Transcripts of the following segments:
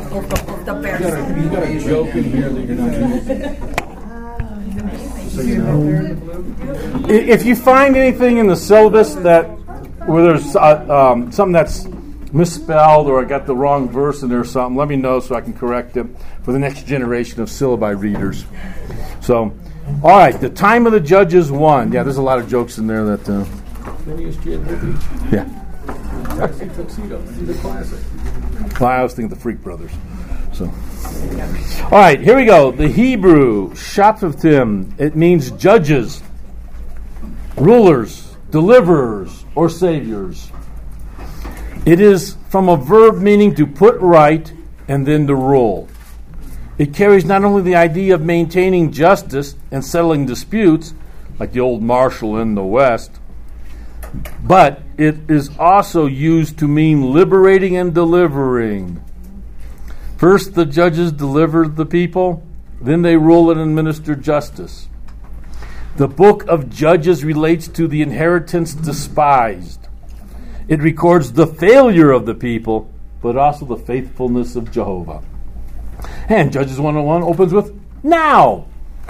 the bear. You got a joke in here that you're not using. If you find anything in the syllabus where there's something that's misspelled or I got the wrong verse in there or something, let me know so I can correct it for the next generation of syllabi readers. So, all right, the time of the judges 1. Yeah, there's a lot of jokes in there that. Yeah. Tuxedo. He's a classic. Well, I was thinking the Freak Brothers. So, all right, here we go. The Hebrew Shaphatim. It means judges, rulers, deliverers, or saviors. It is from a verb meaning to put right and then to rule. It carries not only the idea of maintaining justice and settling disputes, like the old marshal in the West, but it is also used to mean liberating and delivering. First, the judges delivered the people, then they rule and administer justice. The book of Judges relates to the inheritance despised. It records the failure of the people, but also the faithfulness of Jehovah. And Judges 101 opens with now.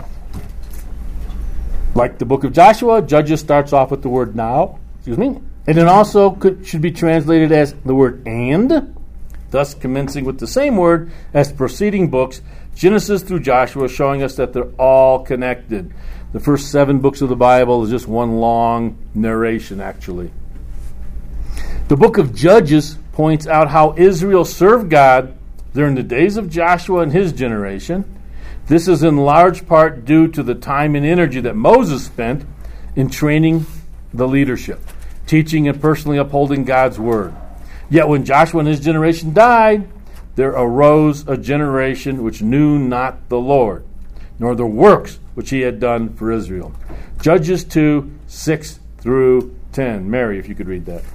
Like the book of Joshua, Judges starts off with the word now. And it also should be translated as the word and, thus commencing with the same word as preceding books, Genesis through Joshua, showing us that they're all connected. The first 7 books of the Bible is just one long narration, actually. The book of Judges points out how Israel served God during the days of Joshua and his generation. This is in large part due to the time and energy that Moses spent in training the leadership, teaching and personally upholding God's word. Yet when Joshua and his generation died, there arose a generation which knew not the Lord, nor the works which he had done for Israel. Judges 2, 6 through 10. Mary, if you could read that.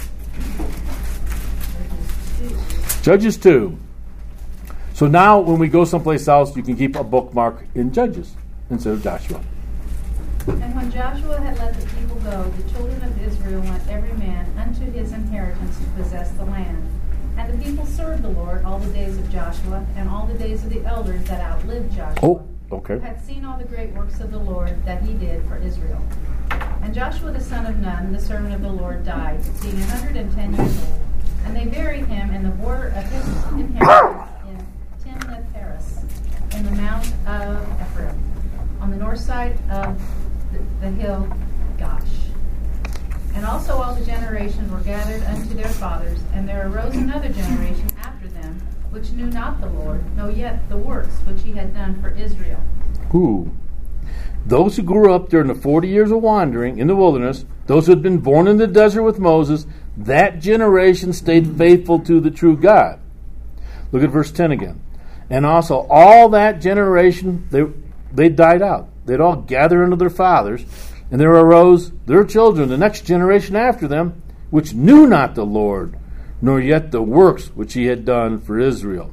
Judges 2. So now when we go someplace else, you can keep a bookmark in Judges instead of Joshua. And when Joshua had let the people go, the children of Israel went every man unto his inheritance to possess the land. And the people served the Lord all the days of Joshua, and all the days of the elders that outlived Joshua. Oh, okay. Had seen all the great works of the Lord that he did for Israel. And Joshua the son of Nun, the servant of the Lord, died, being 110 years old. And they buried him in the border of his inheritance in Timnath-Heres, in the mount of Ephraim, on the north side of the hill Gosh. And also all the generations were gathered unto their fathers, and there arose another generation after them, which knew not the Lord, nor yet the works which he had done for Israel. Ooh. Those who grew up during the 40 years of wandering in the wilderness, those who had been born in the desert with Moses, that generation stayed faithful to the true God. Look at verse 10 again. And also all that generation, they died out. They'd all gather unto their fathers, and there arose their children, the next generation after them, which knew not the Lord, nor yet the works which he had done for Israel.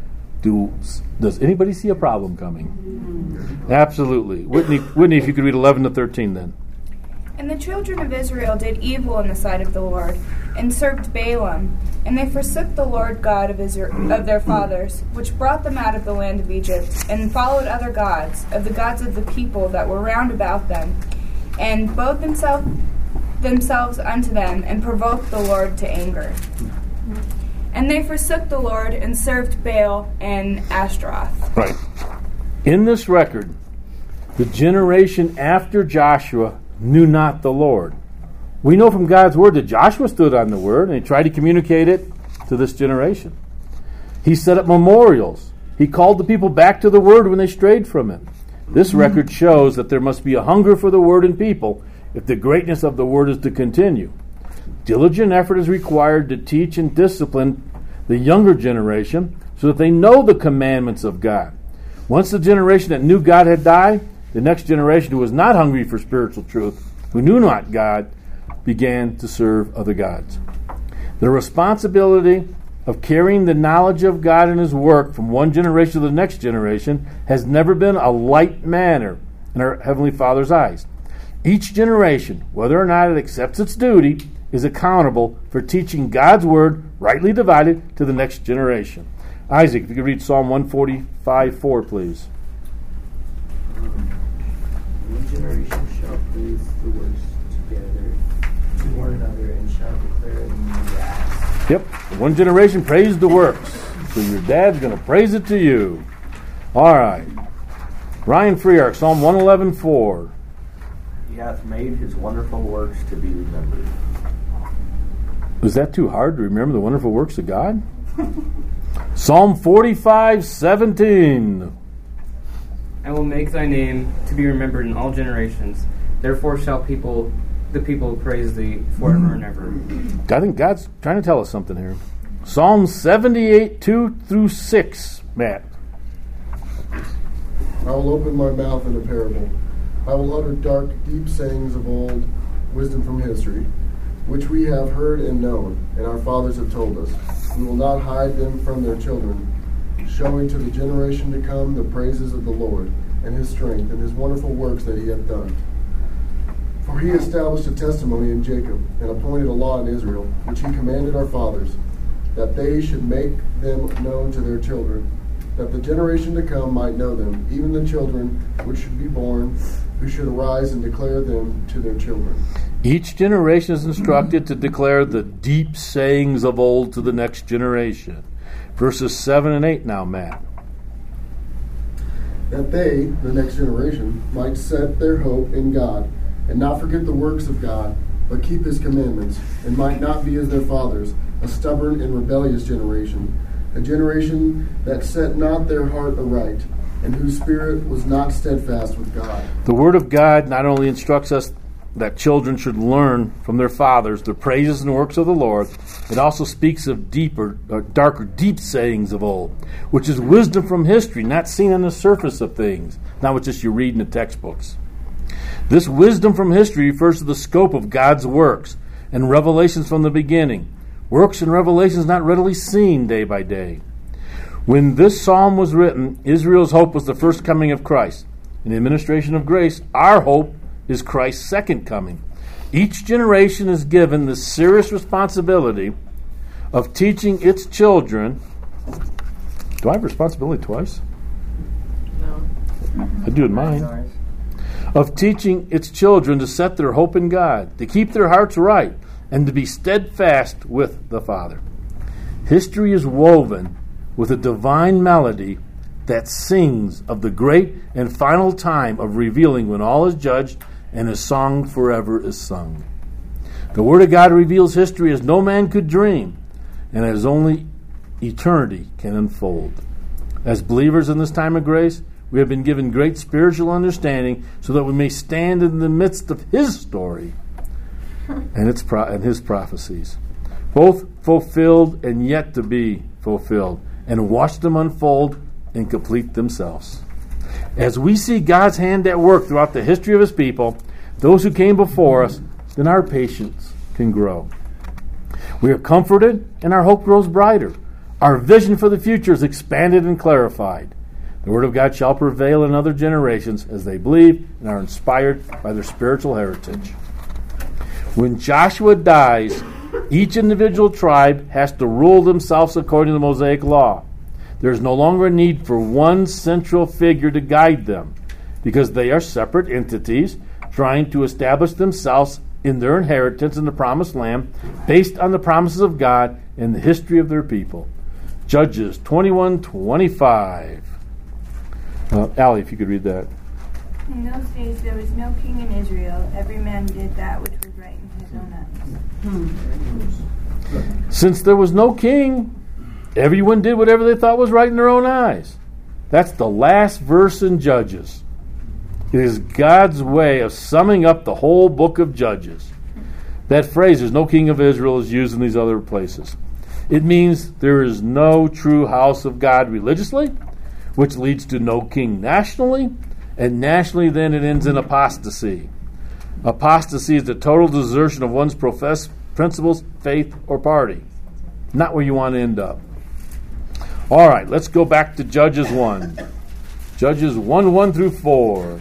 Does anybody see a problem coming? Absolutely. Whitney, if you could read 11 to 13 then. And the children of Israel did evil in the sight of the Lord, and served Balaam. And they forsook the Lord God of their fathers, which brought them out of the land of Egypt, and followed other gods, of the gods of the people that were round about them, and bowed themselves unto them, and provoked the Lord to anger. And they forsook the Lord, and served Baal and Ashtaroth. Right. In this record, the generation after Joshua knew not the Lord. We know from God's word that Joshua stood on the word, and he tried to communicate it to this generation. He set up memorials. He called the people back to the word when they strayed from it. This record shows that there must be a hunger for the word in people if the greatness of the word is to continue. Diligent effort is required to teach and discipline the younger generation so that they know the commandments of God. Once the generation that knew God had died, the next generation who was not hungry for spiritual truth, who knew not God, began to serve other gods. The responsibility of carrying the knowledge of God and his work from one generation to the next generation has never been a light matter in our Heavenly Father's eyes. Each generation, whether or not it accepts its duty, is accountable for teaching God's word rightly divided to the next generation. Isaac, if you could read Psalm 145:4, please. One generation shall praise the works together to one another and shall declare the acts. Yep. One generation praised the works. So your dad's going to praise it to you. All right. Ryan Freark, Psalm 111:4. He hath made his wonderful works to be remembered. Was that too hard to remember the wonderful works of God? Psalm 45:17. I will make thy name to be remembered in all generations. Therefore shall the people praise thee forever and ever. I think God's trying to tell us something here. Psalm 78:2-6. Matt. I will open my mouth in a parable. I will utter dark, deep sayings of old, wisdom from history, which we have heard and known, and our fathers have told us. We will not hide them from their children, showing to the generation to come the praises of the Lord, and his strength, and his wonderful works that he hath done. For he established a testimony in Jacob, and appointed a law in Israel, which he commanded our fathers, that they should make them known to their children, that the generation to come might know them, even the children which should be born, who should arise and declare them to their children. Each generation is instructed to declare the deep sayings of old to the next generation. Verses 7 and 8 now, Matt. That they, the next generation, might set their hope in God, and not forget the works of God, but keep his commandments, and might not be as their fathers, a stubborn and rebellious generation, a generation that set not their heart aright, and whose spirit was not steadfast with God. The Word of God not only instructs us that children should learn from their fathers the praises and works of the Lord, it also speaks of darker, deep sayings of old, which is wisdom from history, not seen on the surface of things, not what just you read in the textbooks. This wisdom from history refers to the scope of God's works and revelations from the beginning, works and revelations not readily seen day by day. When this psalm was written, Israel's hope was the first coming of Christ. In the administration of grace, our hope is Christ's second coming. Each generation is given the serious responsibility of teaching its children. Do I have responsibility twice? No. I do in mine. Of teaching its children to set their hope in God, to keep their hearts right, and to be steadfast with the Father. History is woven with a divine melody that sings of the great and final time of revealing when all is judged and his song forever is sung. The Word of God reveals history as no man could dream, and as only eternity can unfold. As believers in this time of grace, we have been given great spiritual understanding so that we may stand in the midst of his story and his prophecies, both fulfilled and yet to be fulfilled, and watch them unfold and complete themselves. As we see God's hand at work throughout the history of his people, those who came before us, then our patience can grow. We are comforted and our hope grows brighter. Our vision for the future is expanded and clarified. The Word of God shall prevail in other generations as they believe and are inspired by their spiritual heritage. When Joshua dies, each individual tribe has to rule themselves according to the Mosaic law. There is no longer a need for one central figure to guide them, because they are separate entities trying to establish themselves in their inheritance in the promised land based on the promises of God and the history of their people. Judges 21:25. Allie, if you could read that. In those days there was no king in Israel. Every man did that which was right in his own eyes. Since there was no king, everyone did whatever they thought was right in their own eyes. That's the last verse in Judges. It is God's way of summing up the whole book of Judges. That phrase, "there's no king of Israel," is used in these other places. It means there is no true house of God religiously, which leads to no king nationally, and nationally then it ends in apostasy. Apostasy is the total desertion of one's professed principles, faith, or party. Not where you want to end up. All right, let's go back to Judges 1. Judges 1:1-4.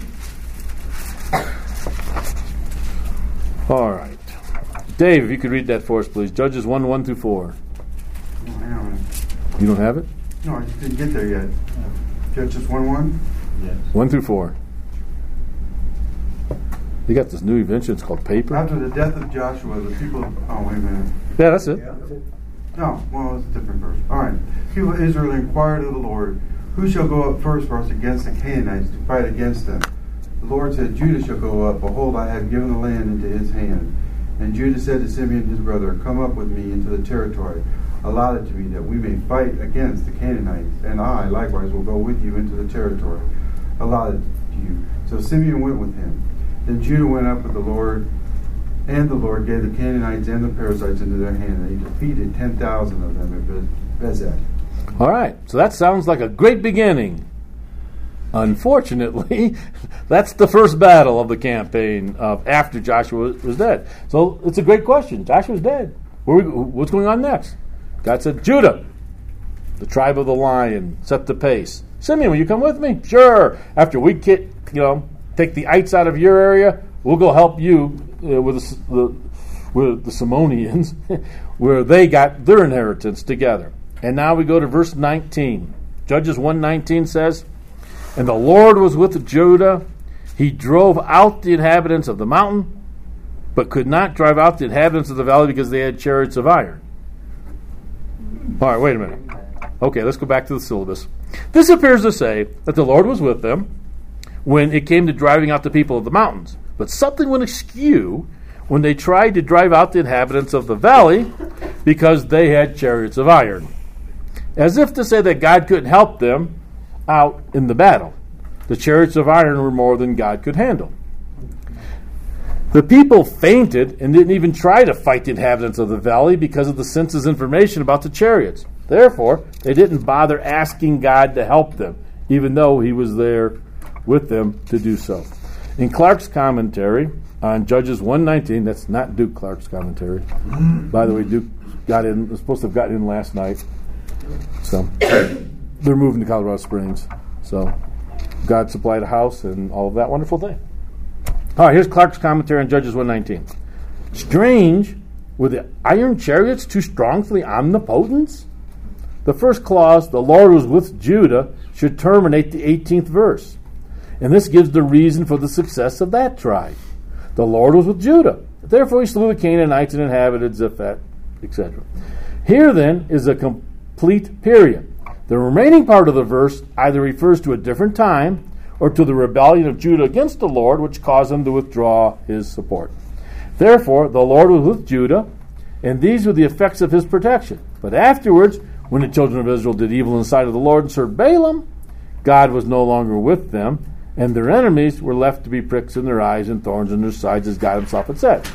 All right. Dave, if you could read that for us, please. Judges 1:1-4. You don't have it? No, I just didn't get there yet. Judges 1:1? Yes. 1 through 4. You got this new invention. It's called paper. After the death of Joshua, the people... Oh, wait a minute. Yeah, that's it. No, well, it's a different verse. All right. People of Israel inquired of the Lord, who shall go up first for us against the Canaanites to fight against them? The Lord said, Judah shall go up. Behold, I have given the land into his hand. And Judah said to Simeon his brother, come up with me into the territory allotted to me, that we may fight against the Canaanites. And I, likewise, will go with you into the territory allotted to you. So Simeon went with him. Then Judah went up with the Lord, and the Lord gave the Canaanites and the Perizzites into their hand, and he defeated 10,000 of them at Bezek. All right, so that sounds like a great beginning. Unfortunately, that's the first battle of the campaign after Joshua was dead. So it's a great question. Joshua's dead. What's going on next? God said, Judah, the tribe of the lion, set the pace. Simeon, will you come with me? Sure. After we take the ites out of your area, we'll go help you with the Simonians, where they got their inheritance together. And now we go to verse 19. Judges 1:19 says, and the Lord was with Judah. He drove out the inhabitants of the mountain, but could not drive out the inhabitants of the valley because they had chariots of iron. All right, wait a minute. Okay, let's go back to the syllabus. This appears to say that the Lord was with them when it came to driving out the people of the mountains. But something went askew when they tried to drive out the inhabitants of the valley because they had chariots of iron. As if to say that God couldn't help them out in the battle. The chariots of iron were more than God could handle. The people fainted and didn't even try to fight the inhabitants of the valley because of the census information about the chariots. Therefore, they didn't bother asking God to help them, even though he was there with them to do so. In Clark's commentary on Judges 1:19, that's not Duke Clark's commentary. By the way, Duke was supposed to have gotten in last night. So they're moving to Colorado Springs. So God supplied a house and all of that wonderful thing. All right, here's Clark's commentary on Judges 1:19. Strange, were the iron chariots too strong for the omnipotents? The first clause, the Lord was with Judah, should terminate the 18th verse. And this gives the reason for the success of that tribe. The Lord was with Judah. Therefore he slew the Canaanites and inhabited Zephath, etc. Here then is a complete period. The remaining part of the verse either refers to a different time or to the rebellion of Judah against the Lord, which caused him to withdraw his support. Therefore, the Lord was with Judah, and these were the effects of his protection. But afterwards, when the children of Israel did evil in the sight of the Lord and served Balaam, God was no longer with them, and their enemies were left to be pricks in their eyes and thorns in their sides, as God himself had said.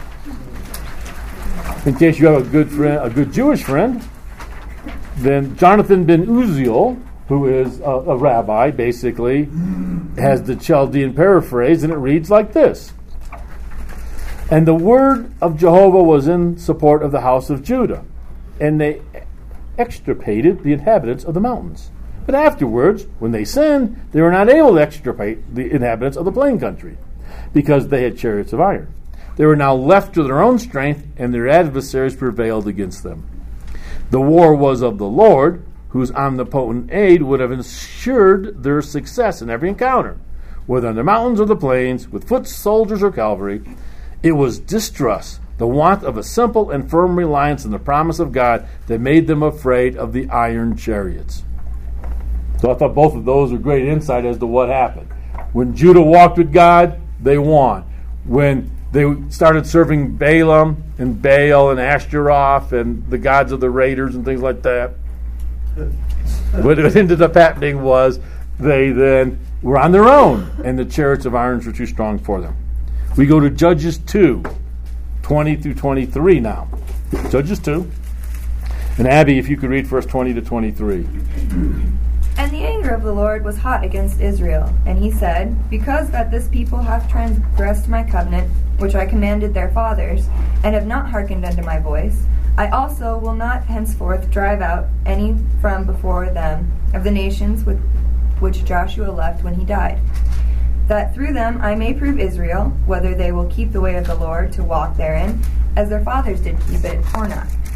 In case you have a good friend, a good Jewish friend, then Jonathan ben Uziel, who is a rabbi, basically, has the Chaldean paraphrase, and it reads like this. And the word of Jehovah was in support of the house of Judah, and they extirpated the inhabitants of the mountains. But afterwards, when they sinned, they were not able to extirpate the inhabitants of the plain country, because they had chariots of iron. They were now left to their own strength, and their adversaries prevailed against them. The war was of the Lord, whose omnipotent aid would have ensured their success in every encounter, whether on the mountains or the plains, with foot soldiers or cavalry. It was distrust, the want of a simple and firm reliance on the promise of God, that made them afraid of the iron chariots. So I thought both of those were great insight as to what happened. When Judah walked with God, they won. When they started serving Balaam and Baal and Ashtaroth and the gods of the raiders and things like that, what ended up happening was they then were on their own, and the chariots of iron were too strong for them. We go to Judges 2, 20 through 23 now. Judges 2. And Abby, if you could read verse 20 to 23. And the anger of the Lord was hot against Israel, and he said, because that this people hath transgressed my covenant, which I commanded their fathers, and have not hearkened unto my voice, I also will not henceforth drive out any from before them of the nations with which Joshua left when he died, that through them I may prove Israel, whether they will keep the way of the Lord to walk therein, as their fathers did keep it, or not.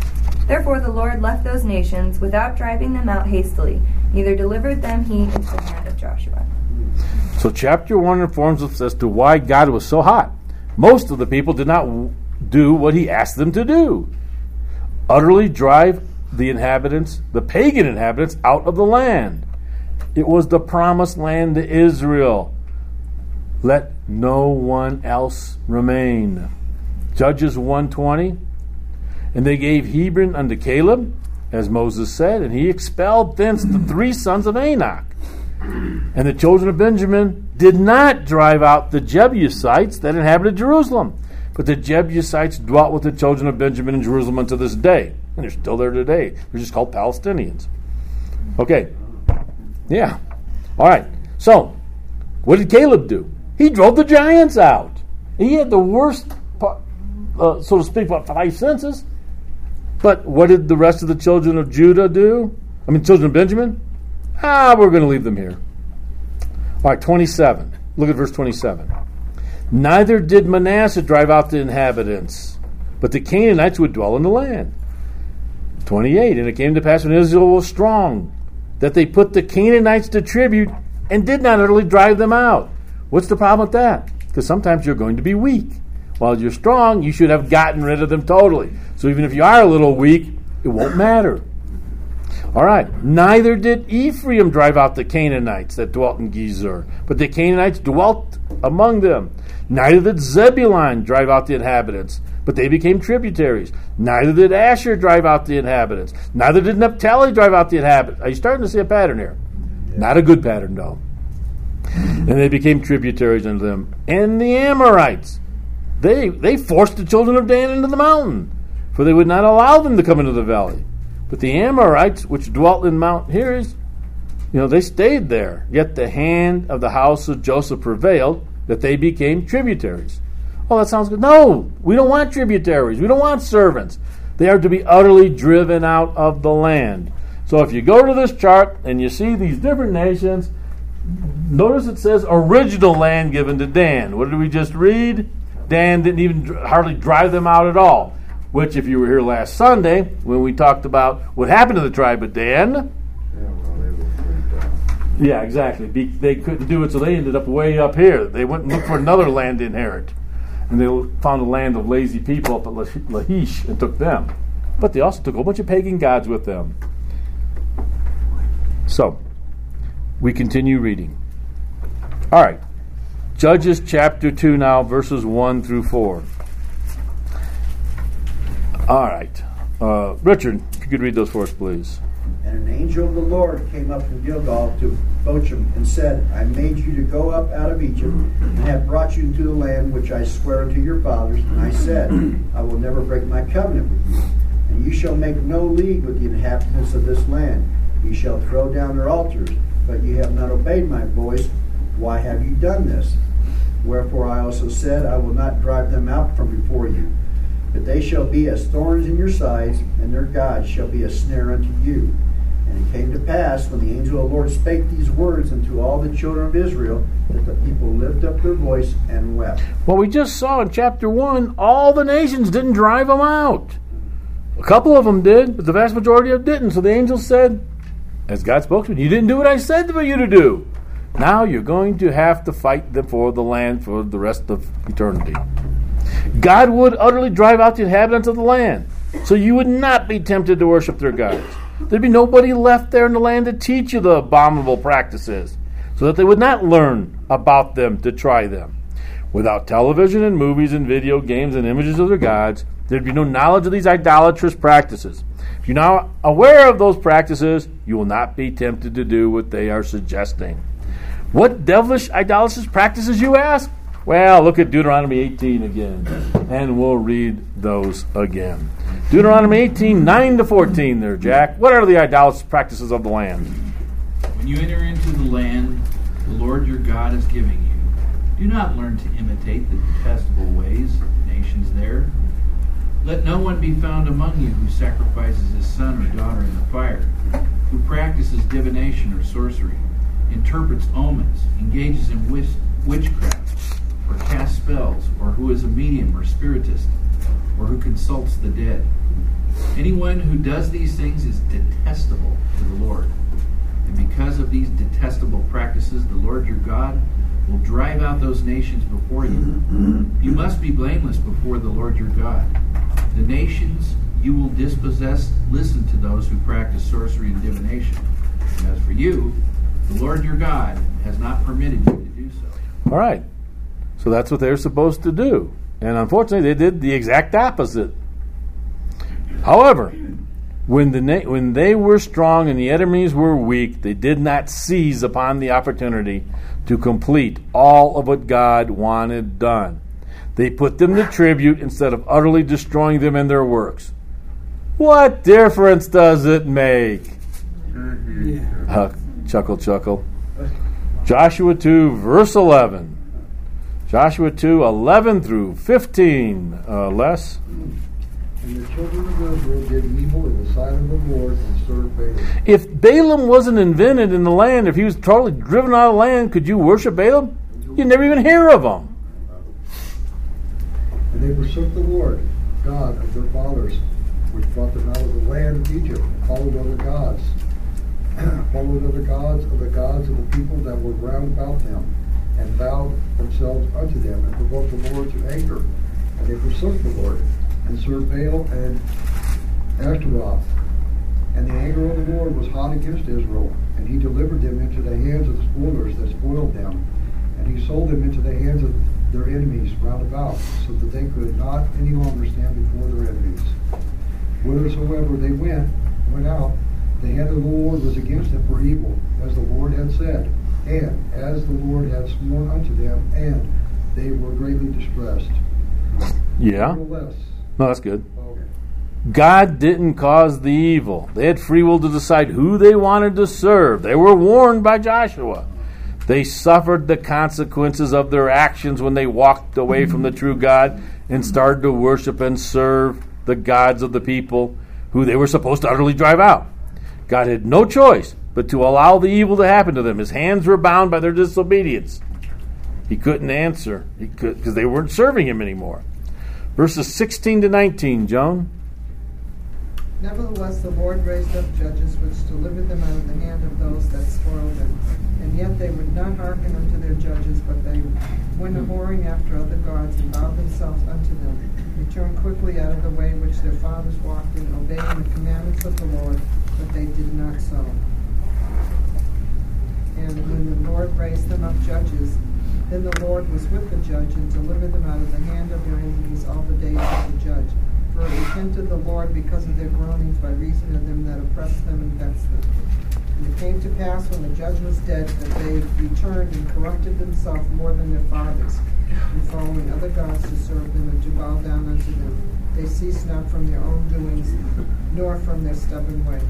Therefore the Lord left those nations without driving them out hastily, neither delivered them he into the hand of Joshua. So chapter 1 informs us as to why God was so hot. Most of the people did not do what he asked them to do. Utterly drive the inhabitants, the pagan inhabitants, out of the land. It was the promised land to Israel. Let no one else remain. Judges 1:20. And they gave Hebron unto Caleb, as Moses said, and he expelled thence the 3 sons of Anak. And the children of Benjamin did not drive out the Jebusites that inhabited Jerusalem, but the Jebusites dwelt with the children of Benjamin in Jerusalem unto this day. And they're still there today. They're just called Palestinians. Okay. Yeah. All right. So, what did Caleb do? He drove the giants out. He had the worst, so to speak, 5 senses. But what did the rest of the children of Judah do? Children of Benjamin? We're going to leave them here. All right, 27. Look at verse 27. Neither did Manasseh drive out the inhabitants, but the Canaanites would dwell in the land. 28. And it came to pass when Israel was strong, that they put the Canaanites to tribute and did not utterly drive them out. What's the problem with that? Because sometimes you're going to be weak. While you're strong, you should have gotten rid of them totally. So even if you are a little weak, it won't matter. All right. Neither did Ephraim drive out the Canaanites that dwelt in Gezer, but the Canaanites dwelt among them. Neither did Zebulun drive out the inhabitants, but they became tributaries. Neither did Asher drive out the inhabitants. Neither did Naphtali drive out the inhabitants. Are you starting to see a pattern here? Yeah. Not a good pattern, though. And they became tributaries unto them. And the Amorites, they forced the children of Dan into the mountain, for they would not allow them to come into the valley. But the Amorites, which dwelt in Mount Heres, they stayed there. Yet the hand of the house of Joseph prevailed, that they became tributaries. Oh, that sounds good. No, we don't want tributaries. We don't want servants. They are to be utterly driven out of the land. So if you go to this chart and you see these different nations, notice it says original land given to Dan. What did we just read? Dan didn't even hardly drive them out at all. Which, if you were here last Sunday, when we talked about what happened to the tribe of Dan. Yeah, exactly. They couldn't do it, so they ended up way up here. They went and looked for another land to inherit. And they found a land of lazy people up at Lachish and took them. But they also took a whole bunch of pagan gods with them. So, we continue reading. All right. Judges chapter 2 now, verses 1 through 4. All right. Richard, if you could read those for us, please. And an angel of the Lord came up from Gilgal to Bochum and said, I made you to go up out of Egypt and have brought you into the land which I swear unto your fathers. And I said, I will never break my covenant with you. And you shall make no league with the inhabitants of this land. You shall throw down their altars, but you have not obeyed my voice. Why have you done this? Wherefore I also said, I will not drive them out from before you. But they shall be as thorns in your sides, and their gods shall be a snare unto you. And it came to pass, when the angel of the Lord spake these words unto all the children of Israel, that the people lifted up their voice and wept. Well, we just saw in chapter 1, all the nations didn't drive them out. A couple of them did, but the vast majority of them didn't. So the angel said, as God's spokesman, you didn't do what I said for you to do. Now you're going to have to fight for the land for the rest of eternity. God would utterly drive out the inhabitants of the land, so you would not be tempted to worship their gods. There'd be nobody left there in the land to teach you the abominable practices, so that they would not learn about them to try them. Without television and movies and video games and images of their gods, there'd be no knowledge of these idolatrous practices. If you're now aware of those practices, you will not be tempted to do what they are suggesting. What devilish idolatrous practices, you ask? Well, look at Deuteronomy 18 again, and we'll read those again. Deuteronomy 18, 9 to 14 there, Jack. What are the idolatrous practices of the land? When you enter into the land the Lord your God is giving you, do not learn to imitate the detestable ways of the nations there. Let no one be found among you who sacrifices his son or daughter in the fire, who practices divination or sorcery, interprets omens, engages in witchcraft, or casts spells, or who is a medium or spiritist, or who consults the dead. Anyone who does these things is detestable to the Lord. And because of these detestable practices, the Lord your God will drive out those nations before you. You must be blameless before the Lord your God. The nations you will dispossess listen to those who practice sorcery and divination. And as for you, the Lord your God has not permitted you to do so. All right. So that's what they're supposed to do. And unfortunately, they did the exact opposite. However, when they were strong and the enemies were weak, they did not seize upon the opportunity to complete all of what God wanted done. They put them to tribute instead of utterly destroying them and their works. What difference does it make? Chuckle, chuckle. Joshua 2, verse 11. Joshua 2, 11 through 15. Les? And the children of Israel did evil in the sight of the Lord and served Balaam. If Balaam wasn't invented in the land, if he was totally driven out of the land, could you worship Balaam? You'd never even hear of him. And they forsook the Lord, God of their fathers, which brought them out of the land of Egypt, and followed other gods. Followed other gods of the people that were round about them, and bowed themselves unto them, and provoked the Lord to anger. And they forsook the Lord, and served Baal and Ashtaroth. And the anger of the Lord was hot against Israel, and he delivered them into the hands of the spoilers that spoiled them. And he sold them into the hands of their enemies round about, so that they could not any longer stand before their enemies. Whithersoever they went out, the hand of the Lord was against them for evil, as the Lord had said, and as the Lord had sworn unto them, and they were greatly distressed. Yeah. Nevertheless, No, that's good. okay. God didn't cause the evil. They had free will to decide who they wanted to serve. They were warned by Joshua. They suffered the consequences of their actions when they walked away from the true God and started to worship and serve the gods of the people who they were supposed to utterly drive out. God had no choice but to allow the evil to happen to them. His hands were bound by their disobedience. He couldn't answer because they weren't serving him anymore. Verses 16 to 19, Joan. Nevertheless, the Lord raised up judges which delivered them out of the hand of those that spoiled them. And yet they would not hearken unto their judges, but they went a-whoring after other gods, and bowed themselves unto them. They turned quickly out of the way which their fathers walked in, obeying the commandments of the Lord, but they did not so. And when the Lord raised them up judges, then the Lord was with the judge, and delivered them out of the hand of their enemies all the days of the judge. For it repented the Lord because of their groanings by reason of them that oppressed them and vexed them. And it came to pass when the judge was dead that they returned and corrupted themselves more than their fathers, and following other gods to serve them and to bow down unto them. They ceased not from their own doings, nor from their stubborn way.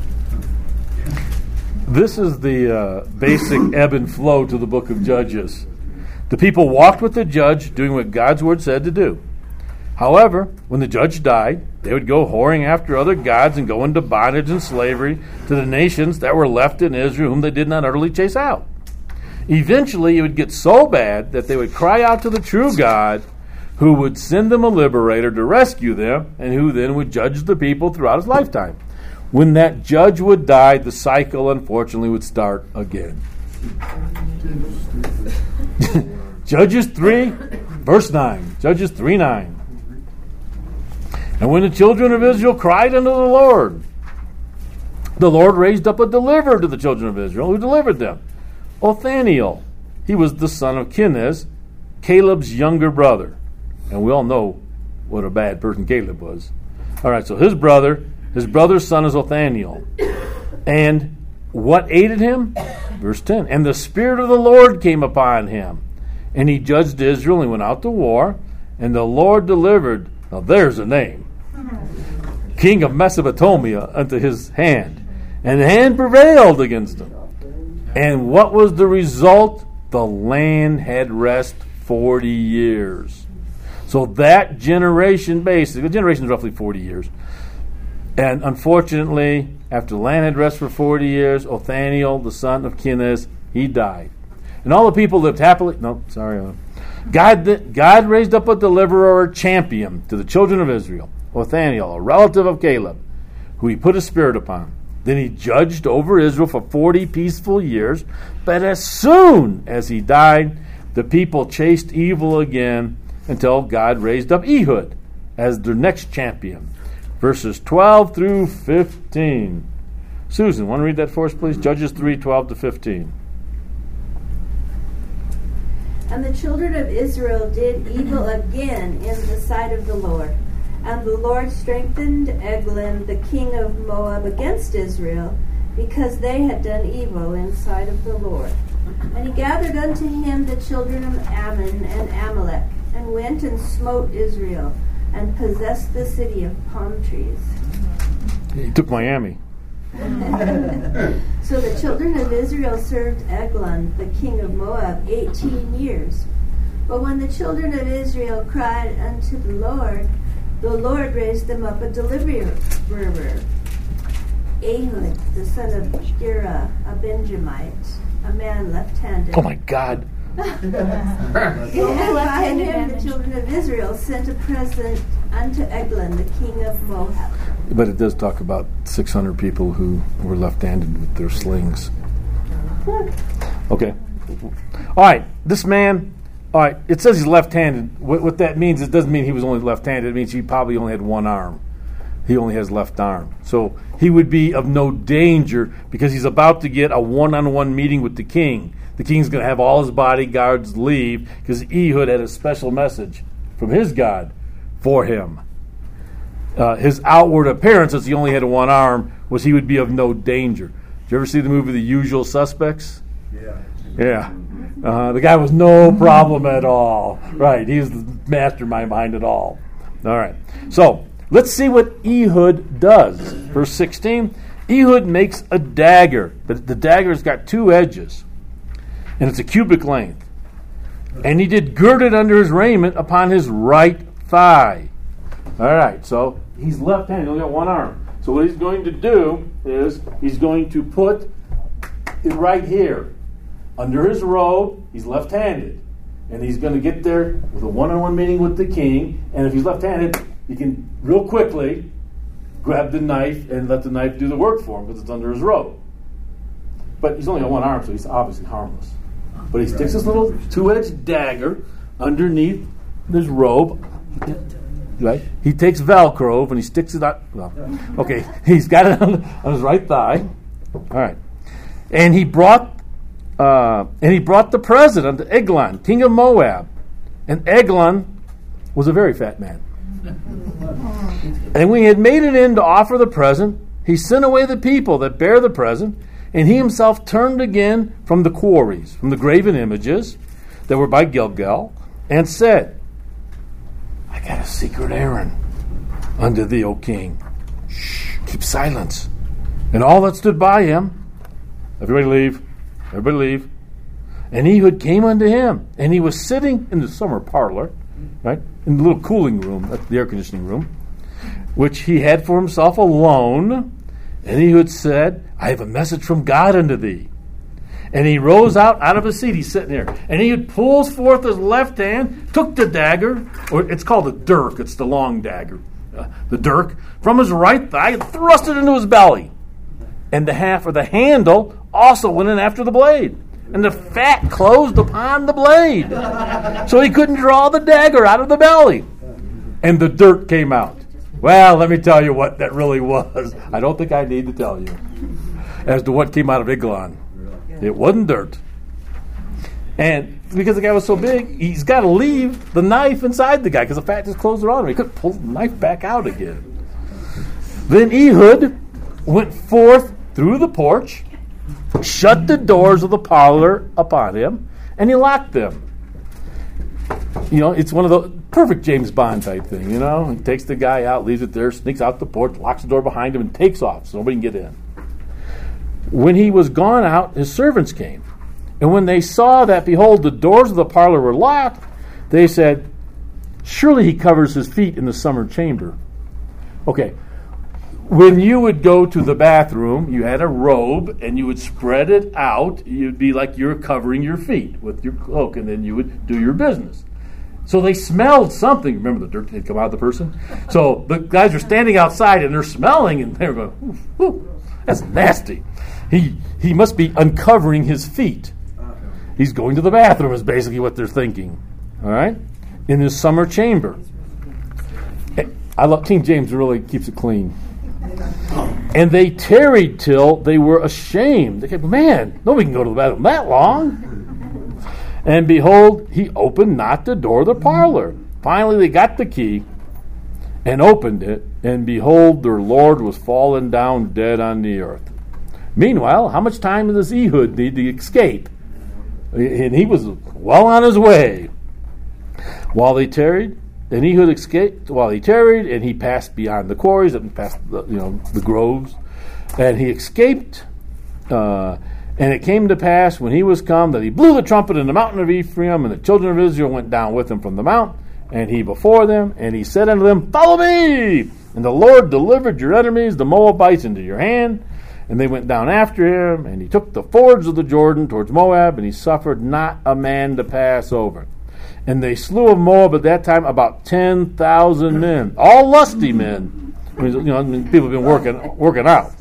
This is the basic ebb and flow to the book of Judges. The people walked with the judge, doing what God's word said to do. However, when the judge died, they would go whoring after other gods and go into bondage and slavery to the nations that were left in Israel, whom they did not utterly chase out. Eventually, it would get so bad that they would cry out to the true God, who would send them a liberator to rescue them, and who then would judge the people throughout his lifetime. When that judge would die, the cycle, unfortunately, would start again. Judges 3, verse 9. Judges 3:9. And when the children of Israel cried unto the Lord raised up a deliverer to the children of Israel, who delivered them. Othniel. He was the son of Kenaz, Caleb's younger brother. And we all know what a bad person Caleb was. All right, so his brother's son is Othniel. And what aided him? Verse 10. And the Spirit of the Lord came upon him. And he judged Israel and went out to war. And the Lord delivered, now there's a name, king of Mesopotamia unto his hand. And the hand prevailed against him. And what was the result? The land had rest 40 years. So that generation, basically, the generation is roughly 40 years. And unfortunately, after the land had rest for 40 years, Othniel, the son of Kenaz, he died. And all the people lived happily. God raised up a deliverer or champion to the children of Israel, Othniel, a relative of Caleb. who he put his spirit upon. Then he judged over Israel for 40 peaceful years. But as soon as he died, the people chased evil again until God raised up Ehud as their next champion. Verses 12 through 15. Susan, want to read that for us, please? Judges 3, 12 to 15. And the children of Israel did evil again in the sight of the Lord. And the Lord strengthened Eglon, the king of Moab, against Israel, because they had done evil in sight of the Lord. And he gathered unto him the children of Ammon and Amalek, and went and smote Israel, and possessed the city of palm trees. He took Miami. So the children of Israel served Eglon, the king of Moab, 18 years. But when the children of Israel cried unto the Lord raised them up a deliverer, Ehud, the son of Gera, a Benjamite, a man left-handed. Oh my God. And by him the children of Israel sent a present unto Eglon, the king of Moab. But it does talk about 600 people who were left-handed with their slings. Okay. All right. This man, all right, it says he's left-handed. What that means, it doesn't mean he was only left-handed. It means he probably only had one arm. He only has left arm. So he would be of no danger because he's about to get a one-on-one meeting with the king. The king's going to have all his bodyguards leave because Ehud had a special message from his God for him. His outward appearance, as he only had one arm, was he would be of no danger. Did you ever see the movie The Usual Suspects? Yeah. The guy was no problem at all. Right, he's the mastermind behind it all. All right. So, let's see what Ehud does. Verse 16, Ehud makes a dagger, but the dagger's got two edges, and it's a cubit length. And he did gird it under his raiment upon his right thigh. All right, so he's left-handed. He's only got one arm. So what he's going to do is he's going to put it right here under his robe. He's left-handed, and he's going to get there with a one-on-one meeting with the king. And if he's left-handed, he can real quickly grab the knife and let the knife do the work for him because it's under his robe. But he's only got one arm, so he's obviously harmless. But he sticks his little two-edged dagger underneath his robe. Right? He takes Velcro and he sticks it out. Well, okay, he's got it on his right thigh. All right, and he brought the present unto Eglon, king of Moab, and Eglon was a very fat man. And when he had made an end to offer the present, he sent away the people that bear the present, and he himself turned again from the quarries, from the graven images that were by Gilgal, and said, I got a secret errand unto thee, O king. Shh, keep silence. And all that stood by him, everybody leave. And Ehud came unto him, and he was sitting in the summer parlor, right, in the little cooling room, that's the air conditioning room, which he had for himself alone. And Ehud said, I have a message from God unto thee. And he rose out of his seat. He's sitting there. And he pulls forth his left hand, took the dagger, or it's called a dirk. It's the long dagger. The dirk, from his right thigh, and thrust it into his belly. And the half of the handle also went in after the blade. And the fat closed upon the blade. So he couldn't draw the dagger out of the belly. And the dirt came out. Well, let me tell you what that really was. I don't think I need to tell you. As to what came out of Eglon. It wasn't dirt. And because the guy was so big, he's got to leave the knife inside the guy because the fat just closed around him. He couldn't pull the knife back out again. Then Ehud went forth through the porch, shut the doors of the parlor upon him, and he locked them. You know, it's one of the perfect James Bond type thing, you know. He takes the guy out, leaves it there, sneaks out the porch, locks the door behind him, and takes off so nobody can get in. When he was gone out, his servants came. And when they saw that, behold, the doors of the parlor were locked, they said, surely he covers his feet in the summer chamber. Okay, when you would go to the bathroom, you had a robe, and you would spread it out. You'd be like you're covering your feet with your cloak, and then you would do your business. So they smelled something. Remember, the dirt had come out of the person? So the guys are standing outside and they're smelling, and they're going, ooh, that's nasty. He must be uncovering his feet. He's going to the bathroom is basically what they're thinking. All right? In his summer chamber. I love King James, really keeps it clean. And they tarried till they were ashamed. They said, man, nobody can go to the bathroom that long. And behold, he opened not the door of the parlor. Finally, they got the key and opened it. And behold, their Lord was fallen down dead on the earth. Meanwhile, how much time does Ehud need to escape? And he was well on his way. While they tarried, and Ehud escaped while he tarried, and he passed beyond the quarries, and past the groves, and he escaped. And it came to pass when he was come that he blew the trumpet in the mountain of Ephraim, and the children of Israel went down with him from the mount, and he before them, and he said unto them, follow me! And the Lord delivered your enemies, the Moabites, into your hand. And they went down after him, and he took the fords of the Jordan towards Moab, and he suffered not a man to pass over. And they slew of Moab at that time about 10,000 men, all lusty men. People have been working out.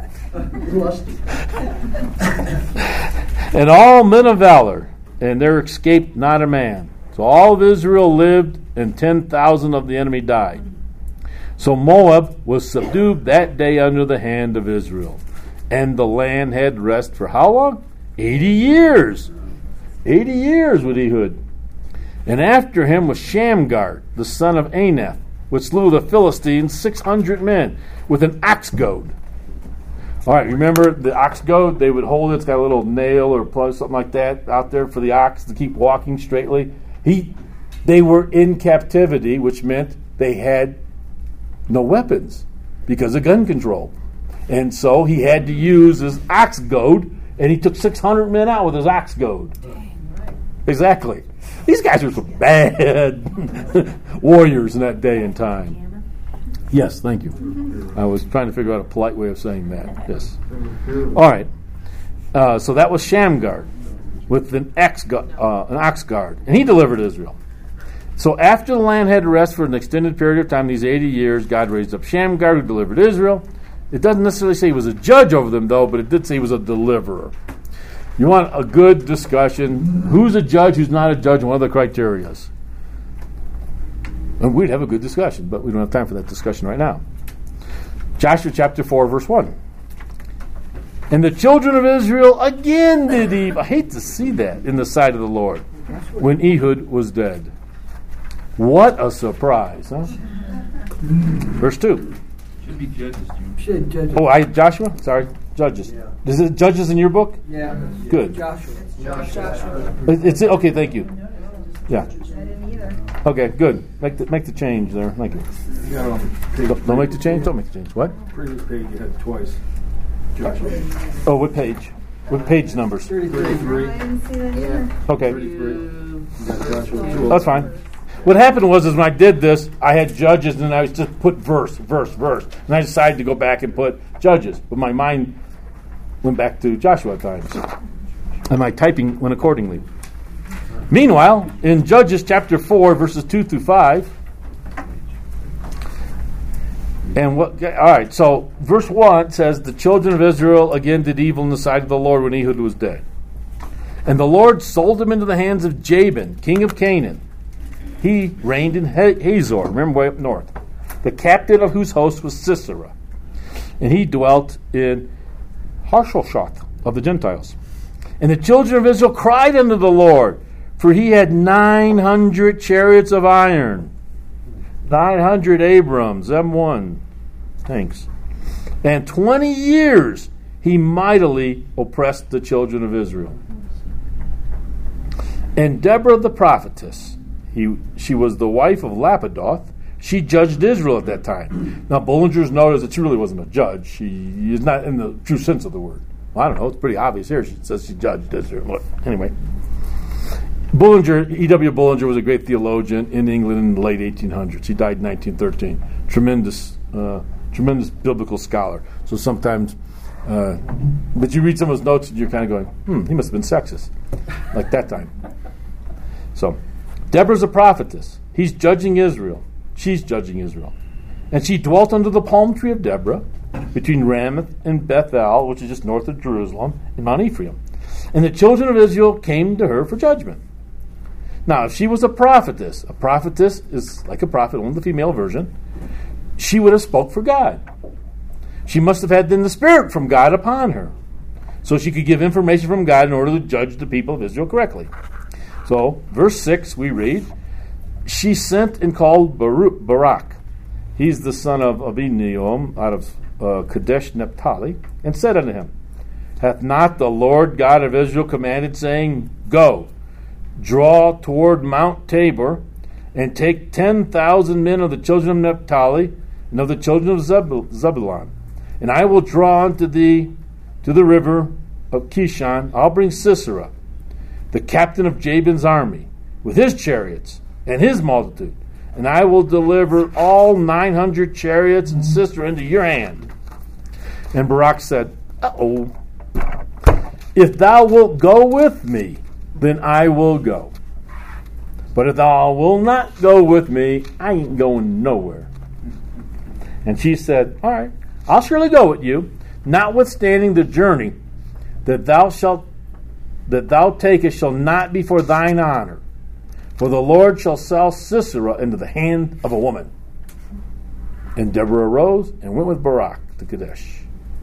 And all men of valor, and there escaped not a man. So all of Israel lived, and 10,000 of the enemy died. So Moab was subdued that day under the hand of Israel. And the land had rest for how long? 80 years. 80 years with Ehud. And after him was Shamgar, the son of Anath, which slew the Philistines 600 men with an ox goad. All right, remember the ox goad? They would hold it. It's got a little nail or plug, something like that out there for the ox to keep walking straightly. They were in captivity, which meant they had no weapons because of gun control. And so he had to use his ox goad, and he took 600 men out with his ox goad. Exactly. These guys were some bad warriors in that day and time. Yes, thank you. I was trying to figure out a polite way of saying that. Yes. All right. So that was Shamgar with an ox guard, and he delivered Israel. So after the land had rest for an extended period of time, these 80 years, God raised up Shamgar, who delivered Israel. It doesn't necessarily say he was a judge over them, though, but it did say he was a deliverer. You want a good discussion. Who's a judge, who's not a judge, and what are the criteria? And we'd have a good discussion, but we don't have time for that discussion right now. Joshua chapter 4, verse 1. And the children of Israel again did evil. I hate to see that in the sight of the Lord when Ehud was dead. What a surprise, huh? Verse 2. Should be Judges, Judges. Oh, Joshua? Sorry, Judges. Yeah. Is it Judges in your book? Yeah. Good. Joshua. It's okay, thank you. Yeah. Okay, good. Make the change there. Thank you. Don't make the change? Don't make the change. What? Previous page you had twice. Joshua. Oh, what page? What page numbers? 33. Okay. 33. That's fine. What happened was when I did this, I had Judges, and I was just put verse. And I decided to go back and put Judges. But my mind went back to Joshua times. And my typing went accordingly. Meanwhile, in Judges chapter 4, verses 2 through 5, all right, so verse 1 says, the children of Israel again did evil in the sight of the Lord when Ehud was dead. And the Lord sold him into the hands of Jabin, king of Canaan. He reigned in Hazor, remember, way up north. The captain of whose host was Sisera. And he dwelt in Harshalshoth of the Gentiles. And the children of Israel cried unto the Lord, for he had 900 chariots of iron, 900 Abrams, M1 tanks. And 20 years he mightily oppressed the children of Israel. And Deborah the prophetess, she was the wife of Lapidoth. She judged Israel at that time. Now, Bullinger's notice that she really wasn't a judge. She is not in the true sense of the word. Well, I don't know. It's pretty obvious here. She says she judged Israel. Look, anyway. Bullinger, E.W. Bullinger, was a great theologian in England in the late 1800s. He died in 1913. Tremendous biblical scholar. So sometimes, but you read some of his notes and you're kind of going, he must have been sexist. Like that time. So, Deborah's a prophetess. He's judging Israel. She's judging Israel. And she dwelt under the palm tree of Deborah, between Ramoth and Bethel, which is just north of Jerusalem, in Mount Ephraim. And the children of Israel came to her for judgment. Now, if she was a prophetess is like a prophet, only the female version, she would have spoke for God. She must have had then the Spirit from God upon her, so she could give information from God in order to judge the people of Israel correctly. So, verse 6, we read, she sent and called Barak. He's the son of Abinoam out of Kadesh Naphtali, and said unto him, hath not the Lord God of Israel commanded, saying, Go, draw toward Mount Tabor, and take 10,000 men of the children of Naphtali, and of the children of Zebulun, and I will draw unto thee to the river of Kishon. I'll bring Sisera, the captain of Jabin's army, with his chariots and his multitude, and I will deliver all 900 chariots and Sisera into your hand. And Barak said, Uh-oh, if thou wilt go with me, then I will go. But if thou wilt not go with me, I ain't going nowhere. And she said, all right, I'll surely go with you, notwithstanding the journey that thou takest shall not be for thine honor. For the Lord shall sell Sisera into the hand of a woman. And Deborah arose and went with Barak to Kadesh.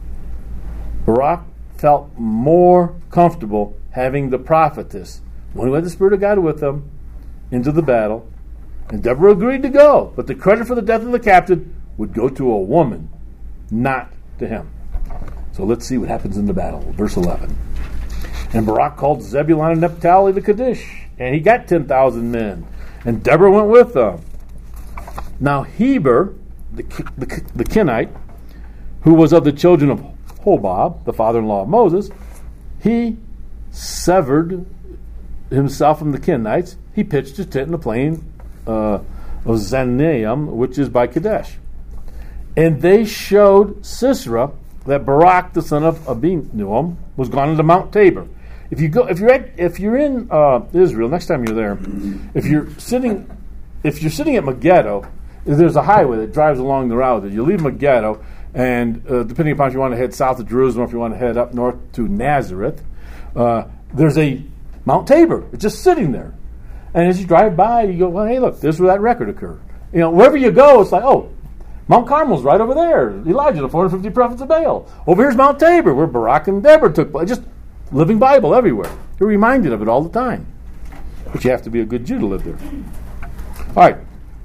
Barak felt more comfortable having the prophetess, one who had the Spirit of God with them, into the battle. And Deborah agreed to go, but the credit for the death of the captain would go to a woman, not to him. So let's see what happens in the battle. Verse 11. And Barak called Zebulun and Naphtali to Kadesh, and he got 10,000 men. And Deborah went with them. Now Heber, the Kenite, who was of the children of Hobab, the father-in-law of Moses, he severed himself from the Kenites. He pitched his tent in the plain of Zanaim, which is by Kadesh. And they showed Sisera that Barak, the son of Abinoam, was gone into Mount Tabor. If you're in Israel, next time you're there, if you're sitting at Megiddo, there's a highway that drives along the route. You leave Megiddo, and depending upon if you want to head south of Jerusalem or if you want to head up north to Nazareth, there's a Mount Tabor. It's just sitting there. And as you drive by, you go, well, hey, look, this is where that record occurred. You know, wherever you go, it's like, oh, Mount Carmel's right over there. Elijah, the 450 prophets of Baal. Over here's Mount Tabor, where Barak and Deborah took place. Just living Bible everywhere. You're reminded of it all the time. But you have to be a good Jew to live there. All right.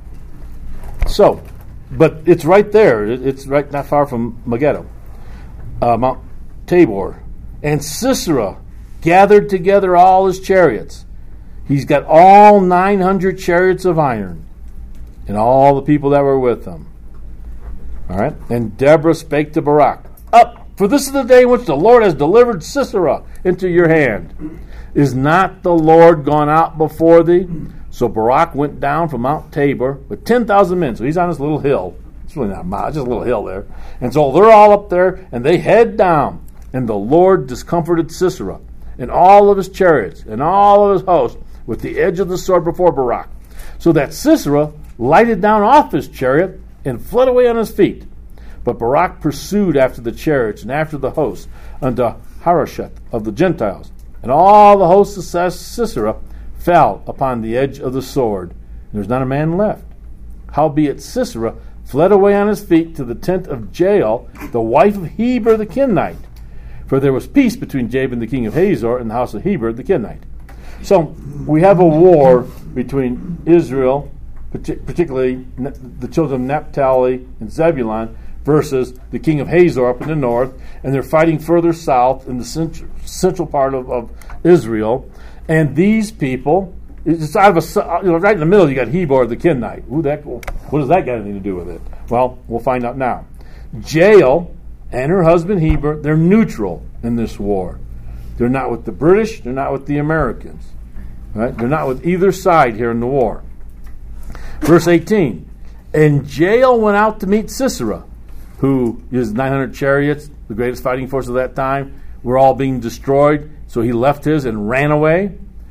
So, but it's right there. It's right not far from Megiddo. Mount Tabor. And Sisera gathered together all his chariots. He's got all 900 chariots of iron and all the people that were with him. All right. And Deborah spake to Barak, Up, for this is the day in which the Lord has delivered Sisera into your hand. Is not the Lord gone out before thee? So Barak went down from Mount Tabor with 10,000 men. So he's on this little hill. It's really not a mile, just a little hill there. And so they're all up there, and they head down. And the Lord discomforted Sisera and all of his chariots and all of his host with the edge of the sword before Barak, so that Sisera lighted down off his chariot and fled away on his feet. But Barak pursued after the chariots and after the host unto Harosheth of the Gentiles. And all the hosts of Sisera fell upon the edge of the sword. And there's not a man left. Howbeit Sisera fled away on his feet to the tent of Jael, the wife of Heber the Kenite. For there was peace between Jabin the king of Hazor and the house of Heber the Kenite. So we have a war between Israel, particularly the children of Naphtali and Zebulun, versus the king of Hazor up in the north, and they're fighting further south in the central part of Israel. And these people, it's out of right in the middle, you got Heber the Kenite. What does that got anything to do with it? Well, we'll find out now. Jael and her husband Heber, they're neutral in this war. They're not with the British, they're not with the Americans. Right? They're not with either side here in the war. Verse 18, and Jael went out to meet Sisera, who is 900 chariots, the greatest fighting force of that time, were all being destroyed. So he left his and ran away.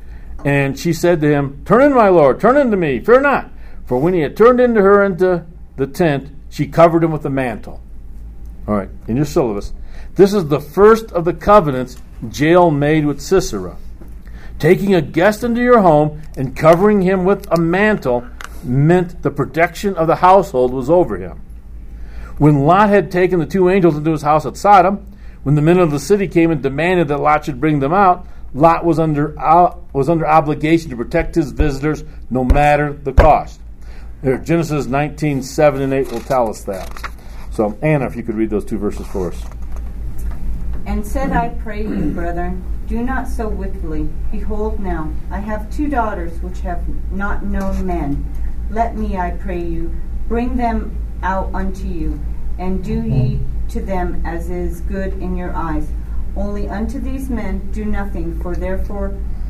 And she said to him, "Turn in, my lord, turn into me, fear not." For when he had turned into her into the tent, she covered him with a mantle. All right, in your syllabus, this is the first of the covenants Jael made with Sisera. Taking a guest into your home and covering him with a mantle meant the protection of the household was over him. When Lot had taken the two angels into his house at Sodom, when the men of the city came and demanded that Lot should bring them out, Lot was under obligation to protect his visitors no matter the cost. There, Genesis 19:7 and 8 will tell us that. So, Anna, if you could read those two verses for us. And said, I pray you, brethren, do not so wickedly. Behold now, I have 2 daughters which have not known men. Let me, I pray you, bring them out unto you, and do ye to them as is good in your eyes. Only unto these men do nothing, for therefore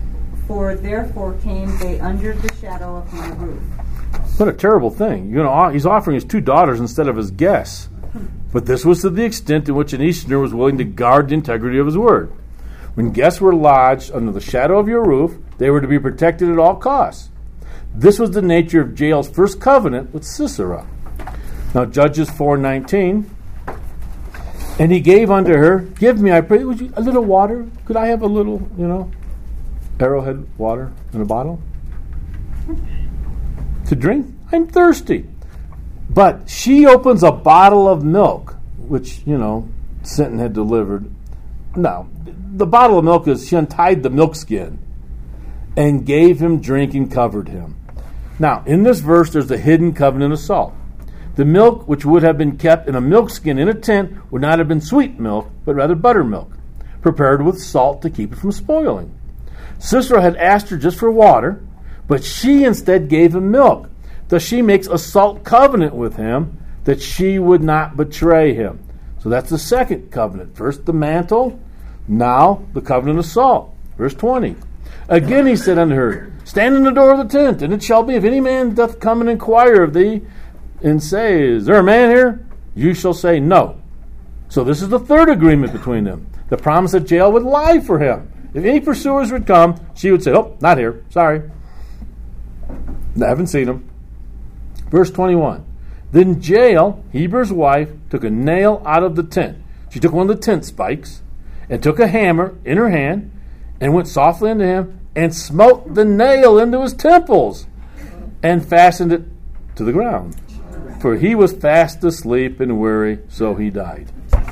came they under the shadow of my roof. What a terrible thing. He's offering his 2 daughters instead of his guests. But this was to the extent in which an Easterner was willing to guard the integrity of his word. When guests were lodged under the shadow of your roof, they were to be protected at all costs. This was the nature of Jael's first covenant with Sisera. Now, Judges 4:19, and he gave unto her, give me, I pray, would you, a little water? Could I have a little, Arrowhead water in a bottle? To drink? I'm thirsty. But she opens a bottle of milk, which, Sinton had delivered. No, the bottle of milk is she untied the milk skin and gave him drink and covered him. Now, in this verse, there's a hidden covenant of salt. The milk, which would have been kept in a milk skin in a tent, would not have been sweet milk, but rather buttermilk, prepared with salt to keep it from spoiling. Sisera had asked her just for water, but she instead gave him milk. Thus she makes a salt covenant with him that she would not betray him. So that's the second covenant. First the mantle, now the covenant of salt. Verse 20. Again he said unto her, stand in the door of the tent, and it shall be, if any man doth come and inquire of thee, and say, is there a man here? You shall say, no. So this is the third agreement between them. The promise that Jael would lie for him. If any pursuers would come, she would say, oh, not here. Sorry. I haven't seen him. Verse 21. Then Jael, Heber's wife, took a nail out of the tent. She took one of the tent spikes and took a hammer in her hand and went softly unto him and smote the nail into his temples and fastened it to the ground. For he was fast asleep and weary, so he died.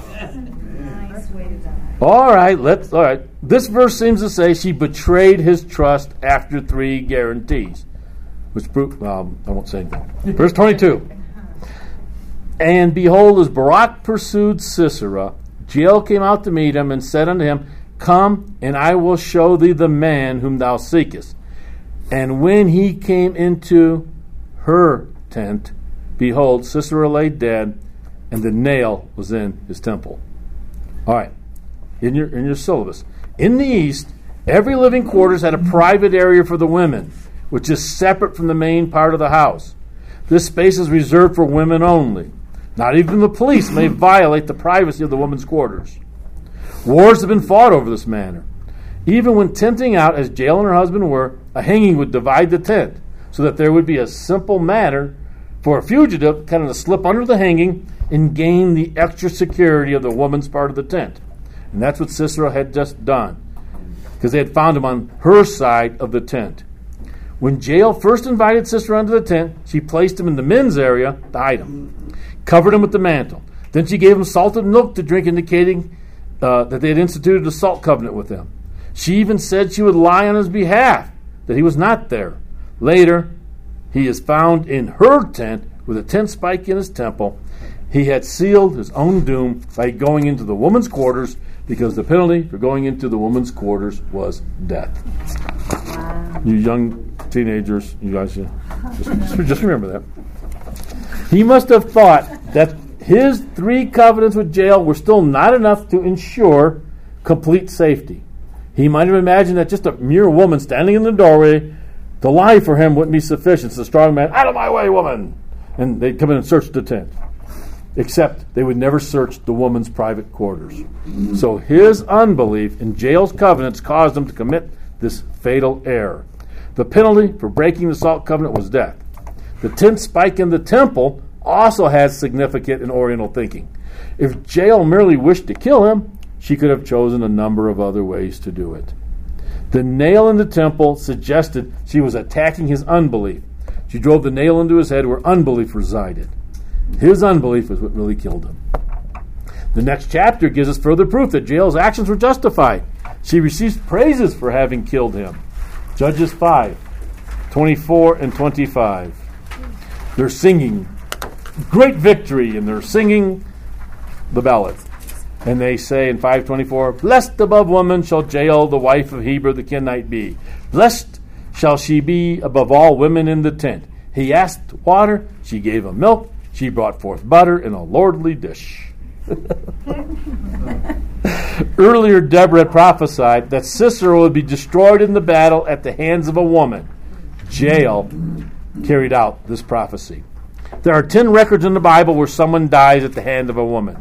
All right. This verse seems to say she betrayed his trust after 3 guarantees. Which I won't say anything. Verse 22. And behold, as Barak pursued Sisera, Jael came out to meet him and said unto him, come, and I will show thee the man whom thou seekest. And when he came into her tent, behold, Sisera lay dead, and the nail was in his temple. All right, in your syllabus. In the East, every living quarters had a private area for the women, which is separate from the main part of the house. This space is reserved for women only. Not even the police may violate the privacy of the women's quarters. Wars have been fought over this matter. Even when tenting out, as Jael and her husband were, a hanging would divide the tent, so that there would be a simple matter for a fugitive kind of to slip under the hanging and gain the extra security of the woman's part of the tent. And that's what Sisera had just done, because they had found him on her side of the tent. When Jael first invited Sisera into the tent, she placed him in the men's area to hide him, covered him with the mantle. Then she gave him salted milk to drink, indicating that they had instituted a salt covenant with him. She even said she would lie on his behalf, that he was not there. Later, he is found in her tent with a tent spike in his temple. He had sealed his own doom by going into the woman's quarters, because the penalty for going into the woman's quarters was death. Wow. You young teenagers, you guys, just remember that. He must have thought that his 3 covenants with Jael were still not enough to ensure complete safety. He might have imagined that just a mere woman standing in the doorway to lie for him wouldn't be sufficient. So the strong man, out of my way, woman! And they'd come in and search the tent. Except they would never search the woman's private quarters. So his unbelief in Jael's covenants caused him to commit this fatal error. The penalty for breaking the salt covenant was death. The 10th spike in the temple also has significant in Oriental thinking. If Jael merely wished to kill him, she could have chosen a number of other ways to do it. The nail in the temple suggested she was attacking his unbelief. She drove the nail into his head where unbelief resided. His unbelief was what really killed him. The next chapter gives us further proof that Jael's actions were justified. She receives praises for having killed him. Judges 5:24 and 25. They're singing great victory, and they're singing the ballad. And they say in 5:24, "Blessed above woman shall Jael, the wife of Heber the Kenite, be. Blessed shall she be above all women in the tent. He asked water, she gave him milk. She brought forth butter in a lordly dish." Earlier, Deborah had prophesied that Sisera would be destroyed in the battle at the hands of a woman. Jael carried out this prophecy. There are 10 records in the Bible where someone dies at the hand of a woman.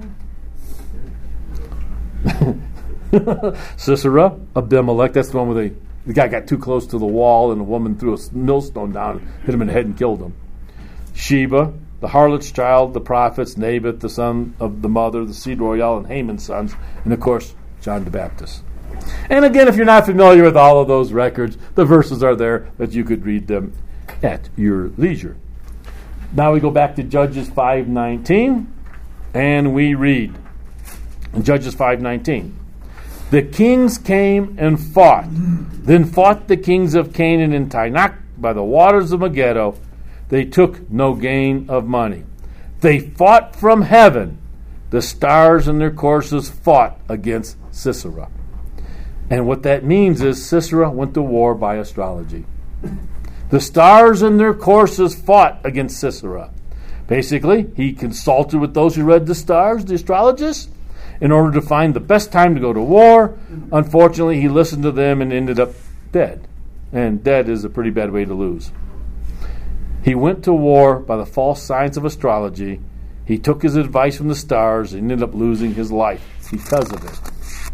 Sisera, Abimelech, that's the one where the guy got too close to the wall and the woman threw a millstone down, hit him in the head and killed him. Sheba, the harlot's child, the prophets, Naboth, the son of the mother, the seed royale, and Haman's sons, and of course, John the Baptist. And again, if you're not familiar with all of those records, the verses are there that you could read them at your leisure. Now we go back to Judges 5:19, and we read in Judges 5:19. The kings came and fought. Then fought the kings of Canaan in Taanach by the waters of Megiddo. They took no gain of money. They fought from heaven. The stars in their courses fought against Sisera. And what that means is Sisera went to war by astrology. The stars in their courses fought against Sisera. Basically, he consulted with those who read the stars, the astrologists, in order to find the best time to go to war. Unfortunately, he listened to them and ended up dead. And dead is a pretty bad way to lose. He went to war by the false science of astrology. He took his advice from the stars and ended up losing his life because of it.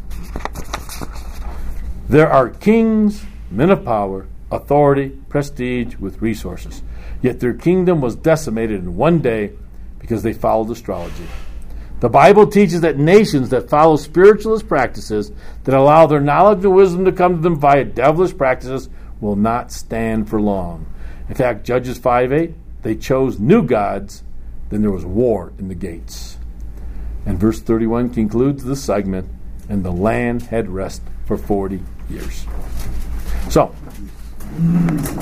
There are kings, men of power, authority, prestige, with resources. Yet their kingdom was decimated in one day because they followed astrology. The Bible teaches that nations that follow spiritualist practices that allow their knowledge and wisdom to come to them via devilish practices will not stand for long. In fact, Judges 5:8, they chose new gods, then there was war in the gates. And verse 31 concludes this segment, and the land had rest for 40 years. So,